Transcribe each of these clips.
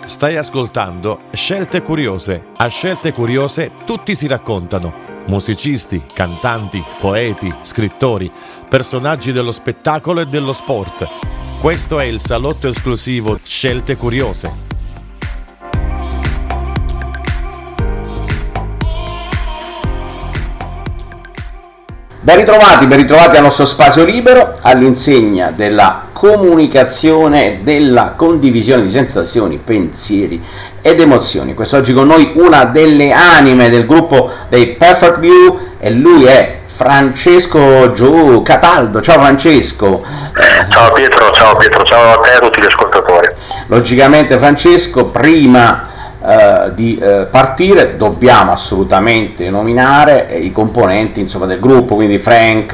Stai ascoltando Scelte Curiose. A Scelte Curiose tutti si raccontano. Musicisti, cantanti, poeti, scrittori, personaggi dello spettacolo e dello sport. Questo è il salotto esclusivo Scelte Curiose. Ben ritrovati al nostro spazio libero all'insegna della comunicazione, della condivisione di sensazioni, pensieri ed emozioni. Quest'oggi con noi una delle anime del gruppo dei Perfect View e lui è Francesco Giù Cataldo. Ciao Francesco. Ciao Pietro, ciao a te e a tutti gli ascoltatori. Logicamente Francesco, prima di partire dobbiamo assolutamente nominare i componenti del gruppo, quindi Frank,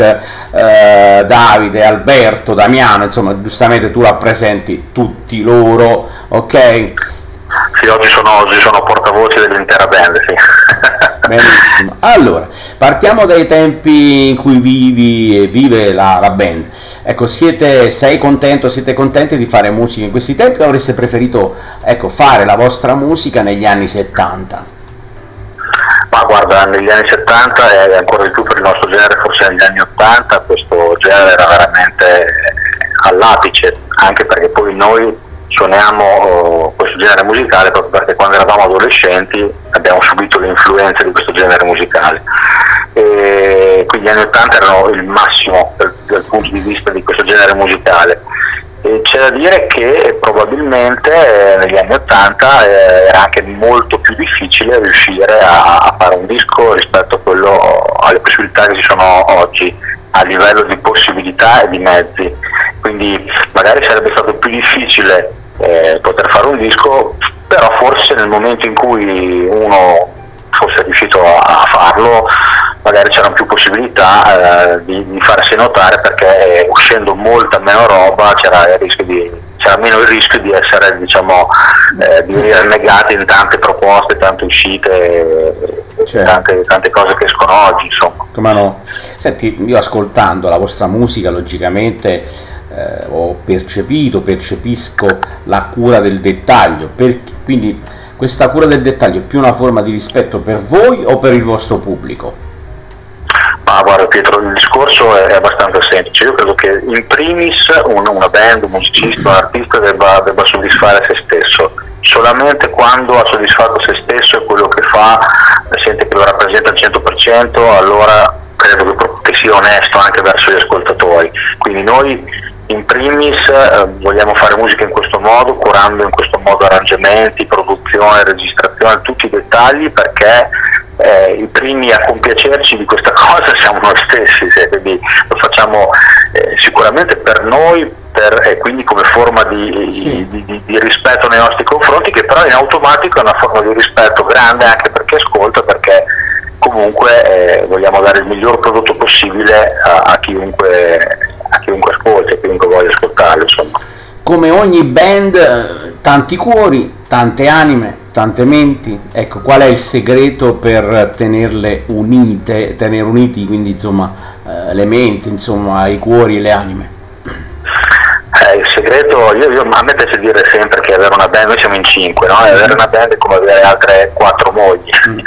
Davide, Alberto, Damiano, giustamente tu rappresenti tutti loro, ok? Sì, oggi sono portavoce dell'intera band, sì. Benissimo, allora partiamo dai tempi in cui vive la band. Ecco, siete contenti di fare musica in questi tempi o avreste preferito fare la vostra musica negli anni 70? Ma guarda, negli anni 70 e ancora di più per il nostro genere, forse negli anni 80 questo genere era veramente all'apice, anche perché poi noi suoniamo questo genere musicale proprio perché quando eravamo adolescenti abbiamo subito le influenze di questo genere musicale, e quindi gli anni 80 erano il massimo dal punto di vista di questo genere musicale. E c'è da dire che probabilmente negli anni 80 era anche molto più difficile riuscire a fare un disco rispetto a alle possibilità che ci sono oggi a livello di possibilità e di mezzi, quindi magari sarebbe stato più difficile poter fare un disco, però forse nel momento in cui uno fosse riuscito a farlo magari c'erano più possibilità di farsi notare, perché uscendo molta meno roba c'era meno il rischio di essere di venire negati in tante proposte, tante uscite, tante cose che escono oggi, insomma. Come no? Senti, io ascoltando la vostra musica logicamente percepisco la cura del dettaglio, quindi questa cura del dettaglio è più una forma di rispetto per voi o per il vostro pubblico? Ma guarda Pietro, il discorso è abbastanza semplice. Io credo che in primis una band, un musicista, un artista debba soddisfare se stesso. Solamente quando ha soddisfatto se stesso e quello che fa sente che lo rappresenta al 100%, allora credo che sia onesto anche verso gli ascoltatori. Quindi noi in primis vogliamo fare musica in questo modo, curando in questo modo arrangiamenti, produzione, registrazione, tutti i dettagli, perché i primi a compiacerci di questa cosa siamo noi stessi, quindi lo facciamo sicuramente per noi, e quindi come forma di rispetto nei nostri confronti, che però in automatico è una forma di rispetto grande anche per chi ascolta, perché comunque vogliamo dare il miglior prodotto possibile a chiunque ascolti, a chiunque voglia ascoltarlo, insomma. Come ogni band, tanti cuori, tante anime, tante menti. Ecco, qual è il segreto per tenere uniti, quindi le menti, i cuori e le anime? Il segreto, a me piace dire sempre che avere una band, noi siamo in 5, no? E avere una band è come avere altre 4 mogli.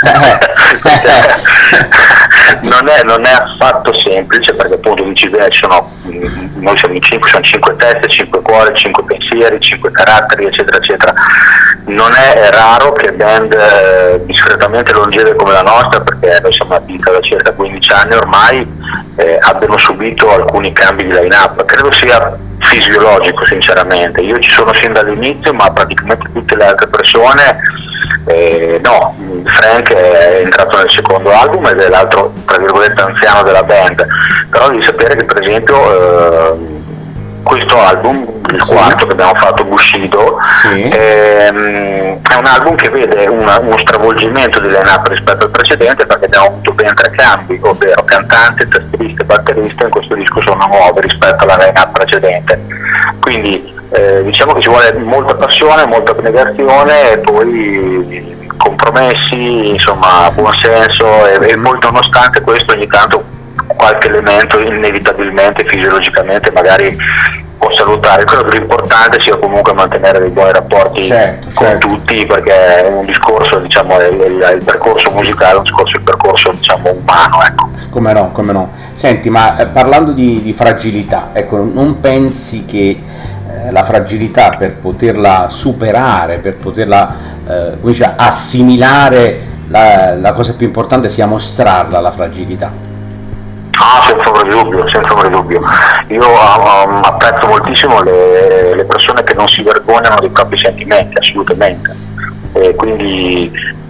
non è affatto semplice, perché appunto dici bene, noi siamo in 5, sono 5 teste, 5 cuori, 5 pensieri, 5 caratteri, eccetera eccetera. Non è raro che band discretamente longeve come la nostra, perché noi siamo attiva da circa 15 anni ormai, abbiano subito alcuni cambi di line-up. Credo sia fisiologico, sinceramente. Io ci sono sin dall'inizio, ma praticamente tutte le altre persone no. Frank è entrato nel secondo album ed è l'altro tra virgolette anziano della band, però devi sapere che per esempio questo album, il quarto che abbiamo fatto, Bushido, è un album che vede uno stravolgimento di line-up rispetto al precedente, perché abbiamo avuto ben 3 cambi, ovvero cantante, tastierista e batterista. In questo disco sono nuovi rispetto alla line-up precedente, quindi diciamo che ci vuole molta passione, molta abnegazione e poi compromessi, insomma buon senso, e molto, nonostante questo ogni tanto qualche elemento inevitabilmente, fisiologicamente magari può salutare. Credo che l'importante sia comunque mantenere dei buoni rapporti con tutti, perché è un discorso, diciamo, il percorso musicale è un discorso, il percorso, diciamo, umano, ecco. Come no. Senti, ma parlando di fragilità, ecco, non pensi che la fragilità, per poterla superare, per poterla assimilare, la cosa più importante sia mostrarla, la fragilità? Senza ombra di dubbio. Io apprezzo moltissimo le persone che non si vergognano dei propri sentimenti, assolutamente. Quindi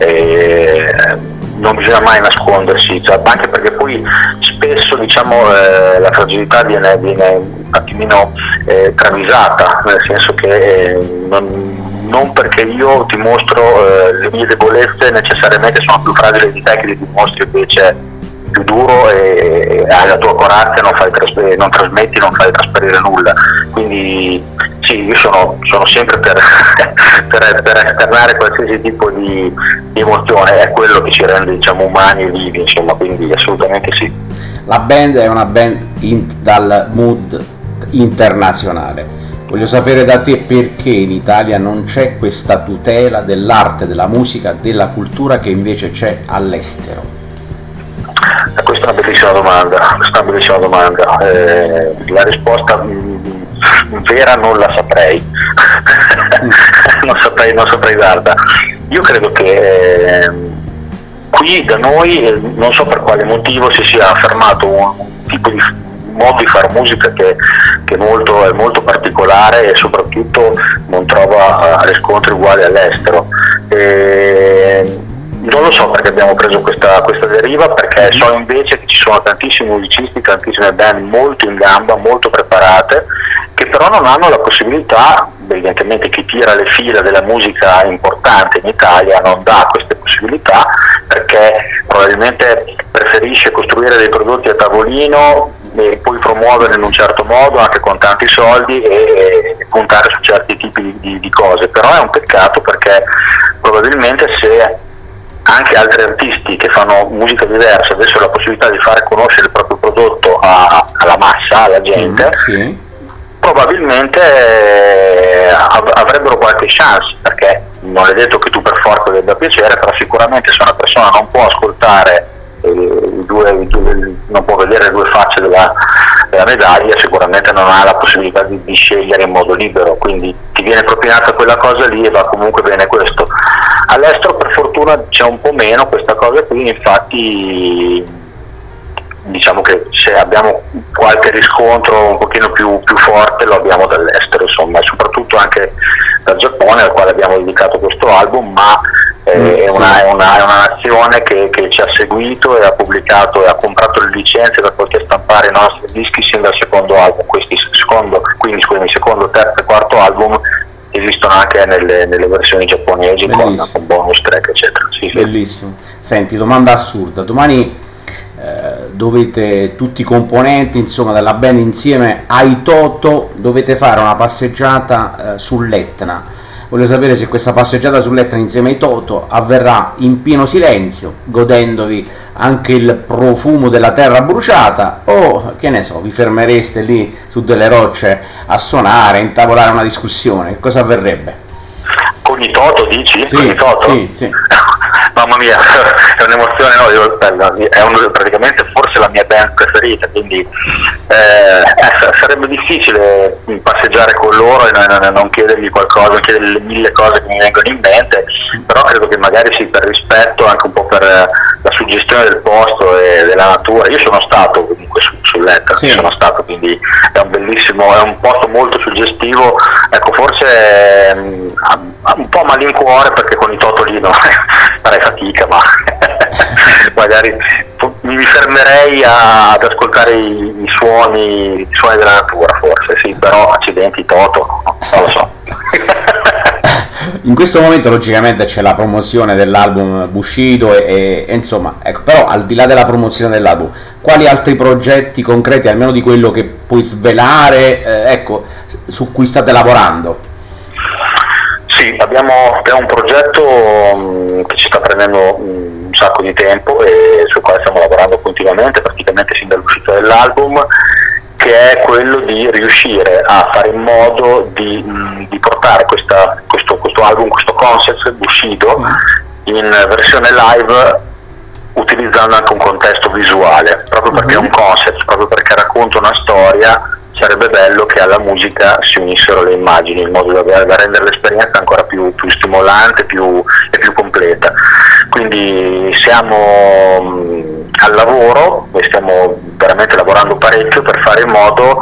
non bisogna mai nascondersi, cioè, anche perché poi spesso, diciamo, la fragilità viene un attimino travisata, nel senso che non perché io ti mostro le mie debolezze necessariamente sono più fragile di te, che li dimostri invece più duro e hai la tua corazza, non trasmetti, non fai trasparire nulla. Quindi sì, io sono sempre per esternare qualsiasi tipo di emozione, è quello che ci rende, diciamo, umani e vivi, insomma, quindi assolutamente sì. La band è una band dal mood internazionale. Voglio sapere da te perché in Italia non c'è questa tutela dell'arte, della musica, della cultura che invece c'è all'estero. Questa è una bellissima domanda. La risposta vera non la saprei. non saprei darla. Io credo che qui da noi, non so per quale motivo, si sia affermato un tipo di modo di fare musica che è molto particolare e soprattutto non trova riscontri uguali all'estero. Non lo so perché abbiamo preso questa deriva, perché so invece che ci sono tantissimi musicisti, tantissime band molto in gamba, molto preparate, che però non hanno la possibilità. Evidentemente chi tira le fila della musica importante in Italia non dà queste possibilità, perché probabilmente preferisce costruire dei prodotti a tavolino e poi promuoverli in un certo modo anche con tanti soldi e puntare su certi tipi di cose. Però è un peccato, perché probabilmente se anche altri artisti che fanno musica diversa avessero la possibilità di fare conoscere il proprio prodotto alla massa, alla gente, sì, probabilmente avrebbero qualche chance, perché non è detto che tu per forza debba piacere, però sicuramente se una persona non può ascoltare non può vedere le due facce della medaglia, sicuramente non ha la possibilità di scegliere in modo libero, quindi ti viene propinata quella cosa lì e va comunque bene questo. All'estero per fortuna c'è un po' meno questa cosa qui, infatti diciamo che se abbiamo qualche riscontro un pochino più forte lo abbiamo dall'estero, insomma, e soprattutto anche dal Giappone, al quale abbiamo dedicato questo album, ma è una nazione che ci ha seguito e ha pubblicato e ha comprato le licenze per poter stampare i nostri dischi sin dal secondo album. Quindi secondo, terzo e quarto album esistono anche nelle versioni giapponesi con bonus track, eccetera. Sì. Bellissimo. Senti, domanda assurda: domani dovete, tutti i componenti, insomma, della band insieme ai Toto, dovete fare una passeggiata sull'Etna. Voglio sapere se questa passeggiata sull'Etna insieme ai Toto avverrà in pieno silenzio, godendovi anche il profumo della terra bruciata, o, che ne so, vi fermereste lì su delle rocce a suonare, a intavolare una discussione. Cosa avverrebbe? Con i Toto, dici? Sì, con i Toto? Sì. Mamma mia, è un'emozione, è praticamente forse la mia band preferita, quindi sarebbe difficile passeggiare con loro e non chiedergli qualcosa, chiedergli le 1000 cose che mi vengono in mente, però credo che magari sì, per rispetto, anche un po' per la suggestione del posto e della natura. Io sono stato comunque sull'Etna, sì. Sono stato, quindi è un posto molto suggestivo, ecco, forse un po' malincuore, perché con i Toto lì farei fatica, ma magari mi fermerei ad ascoltare i suoni della natura, forse sì, però accidenti, Toto, non lo so. In questo momento logicamente c'è la promozione dell'album Bushido e insomma, ecco, però al di là della promozione dell'album, quali altri progetti concreti, almeno di quello che puoi svelare, ecco, su cui state lavorando? Sì, abbiamo un progetto che ci sta prendendo un sacco di tempo e sul quale stiamo lavorando continuamente, praticamente sin dall'uscita dell'album, che è quello di riuscire a fare in modo di portare questo album, questo concept Bushido in versione live, utilizzando anche un contesto visuale, proprio perché è un concept, proprio perché racconta una storia. Sarebbe bello che alla musica si unissero le immagini, in modo da rendere l'esperienza ancora più stimolante e più completa. Quindi siamo al lavoro e stiamo veramente lavorando parecchio per fare in modo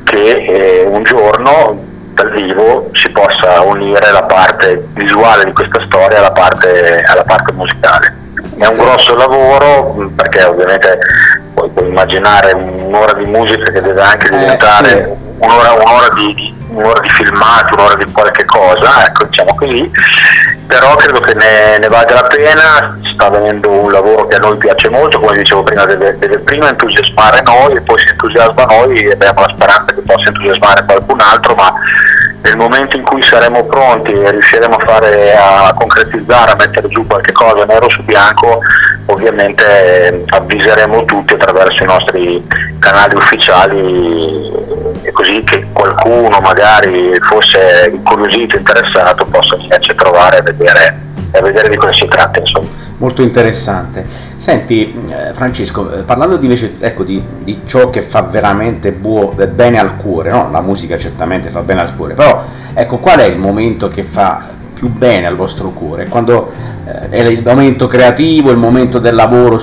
che un giorno dal vivo si possa unire la parte visuale di questa storia alla parte musicale. È un grosso lavoro, perché ovviamente puoi immaginare un'ora di musica che deve anche diventare un'ora di filmati, un'ora di qualche cosa, ecco, diciamo così, però credo che ne valga la pena. Sta avvenendo un lavoro che a noi piace molto, come dicevo prima, deve prima entusiasmare noi, e poi si entusiasma noi e abbiamo la speranza che possa entusiasmare qualcun altro, ma nel momento in cui saremo pronti e riusciremo a concretizzare, a mettere giù qualche cosa nero su bianco, ovviamente avviseremo tutti attraverso i nostri canali ufficiali, e così che qualcuno magari fosse incuriosito, interessato, possa venirci a trovare e vedere di cosa si tratta, insomma. Molto interessante. Senti Francesco, parlando invece di ciò che fa veramente bene al cuore, no? La musica certamente fa bene al cuore, però ecco, qual è il momento che fa più bene al vostro cuore? Quando è il momento creativo, il momento del lavoro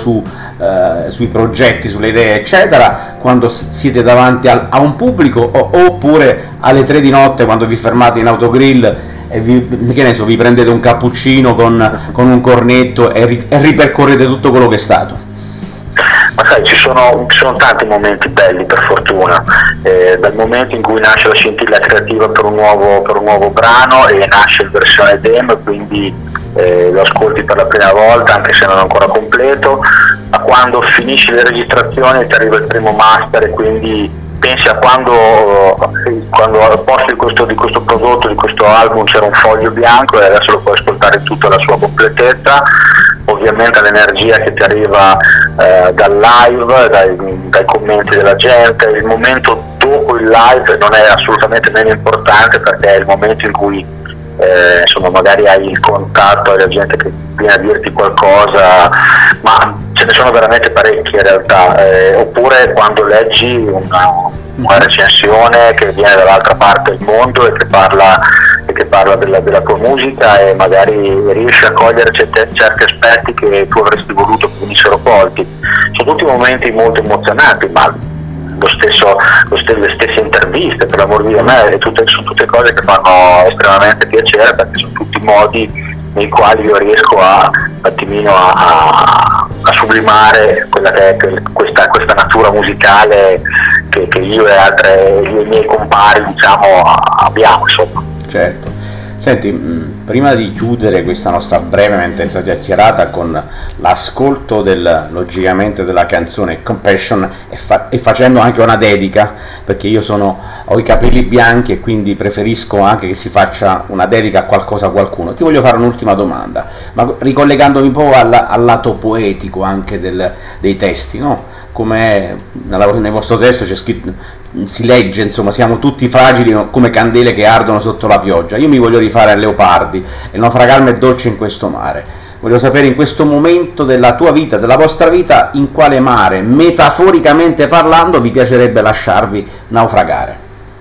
sui progetti, sulle idee eccetera, quando siete davanti a un pubblico, oppure alle 3 di notte quando vi fermate in autogrill e vi prendete un cappuccino con un cornetto e ripercorrete tutto quello che è stato? Ma sai, ci sono tanti momenti belli, per fortuna, dal momento in cui nasce la scintilla creativa per un nuovo brano e nasce in versione demo, quindi lo ascolti per la prima volta anche se non è ancora completo, a quando finisci le registrazioni e ti arriva il primo master, e quindi pensi a quando al posto di questo prodotto, di questo album, c'era un foglio bianco e adesso lo puoi ascoltare in tutta la sua completezza. Ovviamente l'energia che ti arriva dal live, dai commenti della gente. Il momento dopo il live non è assolutamente meno importante, perché è il momento in cui insomma magari hai il contatto, hai la gente che viene a dirti qualcosa, ma ce ne sono veramente parecchie in realtà, oppure quando leggi una recensione che viene dall'altra parte del mondo e che parla della tua musica, e magari riesci a cogliere certi aspetti che tu avresti voluto che venissero colti. Sono tutti momenti molto emozionanti, ma le stesse interviste, per l'amor di me, sono tutte cose che fanno estremamente piacere, perché sono tutti modi nei quali io riesco a sublimare quella che è questa natura musicale che io e i miei compari, diciamo, abbiamo, insomma. Certo. Senti, prima di chiudere questa nostra breve ma intensa chiacchierata con l'ascolto logicamente della canzone Compassion e facendo anche una dedica, perché io ho i capelli bianchi e quindi preferisco anche che si faccia una dedica a qualcuno, ti voglio fare un'ultima domanda, ma ricollegandomi un po' al lato poetico anche dei testi, no? Come nel vostro testo c'è scritto, si legge, insomma, siamo tutti fragili come candele che ardono sotto la pioggia. Io mi voglio rifare a Leopardi, e il naufragarmi è dolce in questo mare. Voglio sapere, in questo momento della tua vita, della vostra vita, in quale mare, metaforicamente parlando, vi piacerebbe lasciarvi naufragare?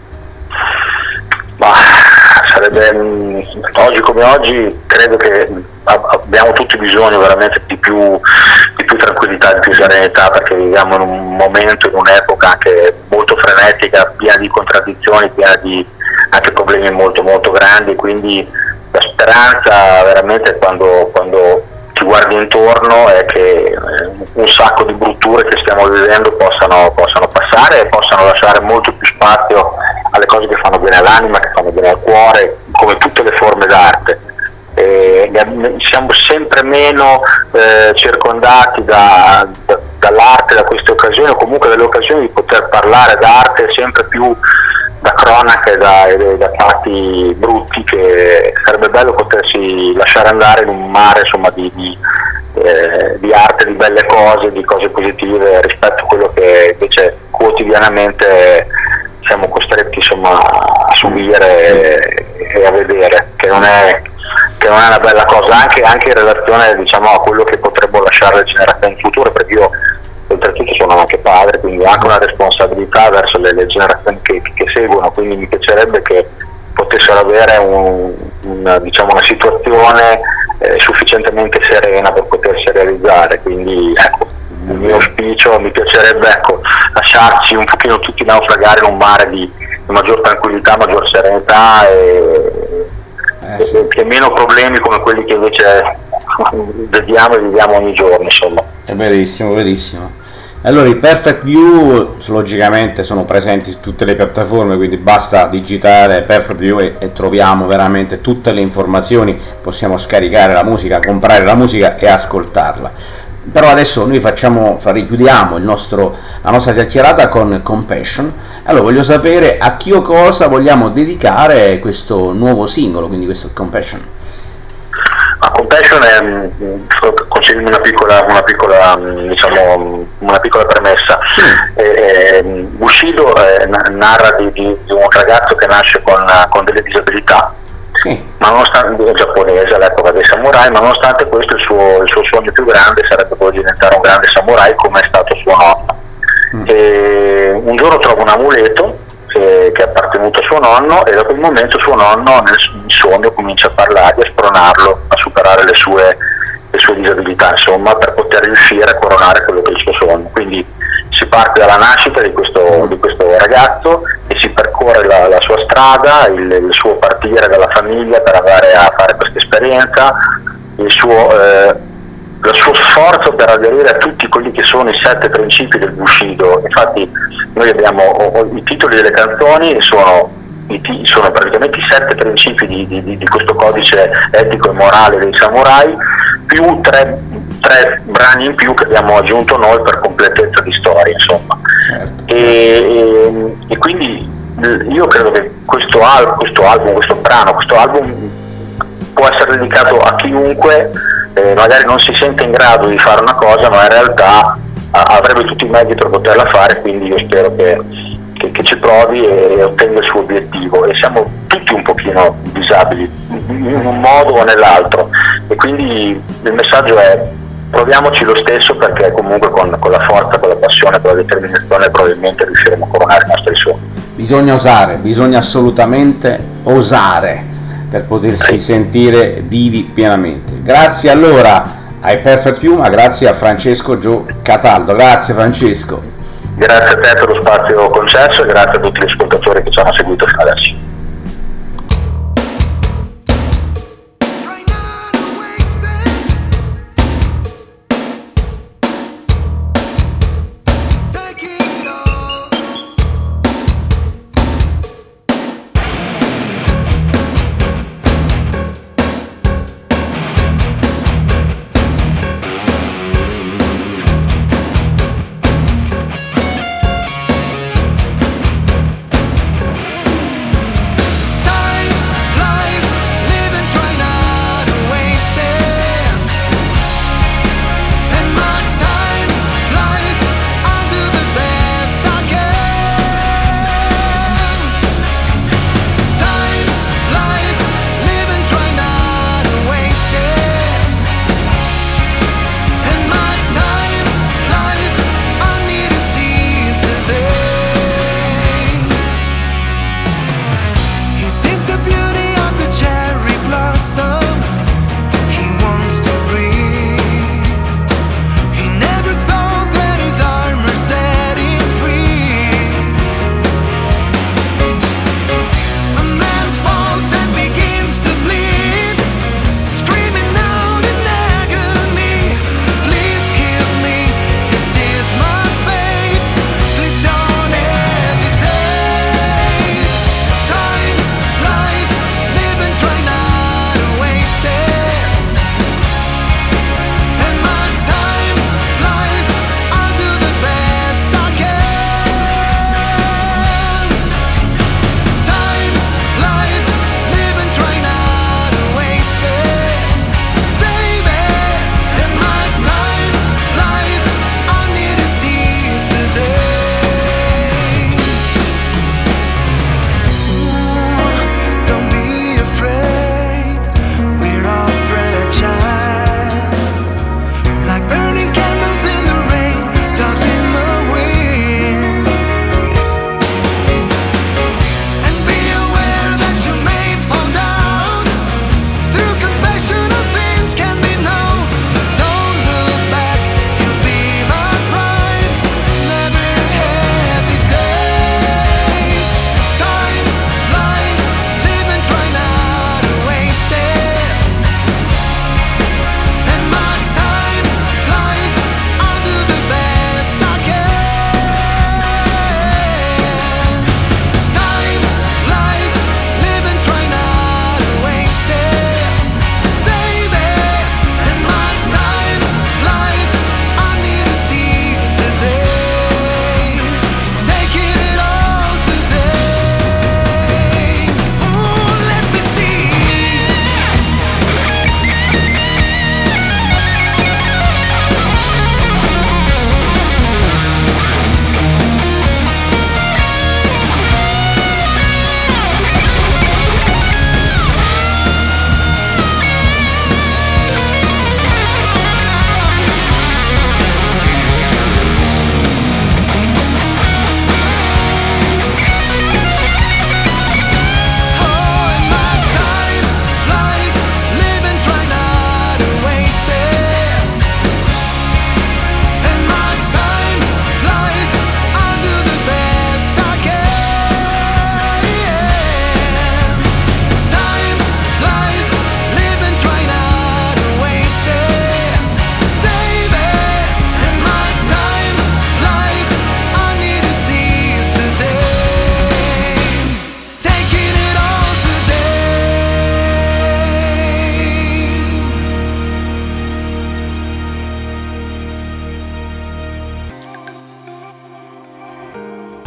Ma sarebbe, oggi come oggi, credo che abbiamo tutti bisogno veramente di più tranquillità, di più serenità, perché viviamo in un momento, in un'epoca anche molto frenetica, piena di contraddizioni, piena di anche problemi molto molto grandi. Quindi la speranza veramente, quando ti guardi intorno, è che un sacco di brutture che stiamo vivendo possano passare e possano lasciare molto più spazio alle cose che fanno bene all'anima, che fanno bene al cuore, come tutte le forme d'arte. Siamo sempre meno circondati dall'arte, da queste occasioni, o comunque dalle occasioni di poter parlare d'arte, sempre più da cronache, da fatti brutti, che sarebbe bello potersi lasciare andare in un mare, insomma, di arte, di belle cose, di cose positive, rispetto a quello che invece quotidianamente siamo costretti insomma a subire e a vedere, che non è una bella cosa, anche in relazione diciamo a quello che potrebbero lasciare le generazioni future, perché io oltretutto sono anche padre, quindi ho anche una responsabilità verso le generazioni che seguono, quindi mi piacerebbe che potessero avere diciamo una situazione sufficientemente serena per potersi realizzare, quindi ecco, il mio auspicio, mi piacerebbe lasciarci un pochino tutti naufragare in un mare di maggior tranquillità, maggior serenità e meno problemi come quelli che invece vediamo e viviamo ogni giorno, insomma. È verissimo, verissimo. Allora i Perfect View logicamente sono presenti su tutte le piattaforme, quindi basta digitare Perfect View e troviamo veramente tutte le informazioni, possiamo scaricare la musica, comprare la musica e ascoltarla. Però adesso noi richiudiamo la nostra chiacchierata con Compassion. Allora voglio sapere a chi o cosa vogliamo dedicare questo nuovo singolo, quindi questo Compassion. Compassion è, concedimi una piccola premessa. Bushido narra di un ragazzo che nasce con delle disabilità, ma nonostante è giapponese all'epoca dei samurai, ma nonostante questo il suo sogno più grande sarebbe quello di diventare un grande samurai come è stato suo nonno. E un giorno trova un amuleto che è appartenuto a suo nonno, e da quel momento suo nonno nel sogno comincia a parlargli, a spronarlo a superare le sue disabilità, insomma, per poter riuscire a coronare quello che è il suo sogno. Quindi si parte dalla nascita di questo ragazzo e si percorre la sua strada, il suo partire dalla famiglia per andare a fare questa esperienza, il suo sforzo per aderire a tutti quelli che sono i 7 principi del Bushido. Infatti noi abbiamo i titoli delle canzoni, sono praticamente i 7 principi di questo codice etico e morale dei samurai, più tre brani in più che abbiamo aggiunto noi per completezza di storia, insomma. Certo. E quindi io credo che questo album può essere dedicato a chiunque magari non si sente in grado di fare una cosa, ma in realtà avrebbe tutti i mezzi per poterla fare, quindi io spero che ci provi e ottenga il suo obiettivo. E siamo tutti un pochino disabili in un modo o nell'altro, e quindi il messaggio è: proviamoci lo stesso, perché comunque con la forza, con la passione, con la determinazione probabilmente riusciremo a coronare i nostri sogni. Bisogna assolutamente osare per potersi sentire vivi pienamente. Grazie allora ai Perfect View, ma grazie a Francesco Gio Cataldo. Grazie Francesco. Grazie a te per lo spazio concesso e grazie a tutti gli ascoltatori che ci hanno seguito fino adesso.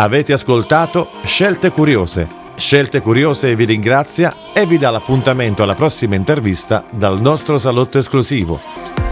Avete ascoltato Scelte Curiose. Scelte Curiose vi ringrazia e vi dà l'appuntamento alla prossima intervista dal nostro salotto esclusivo.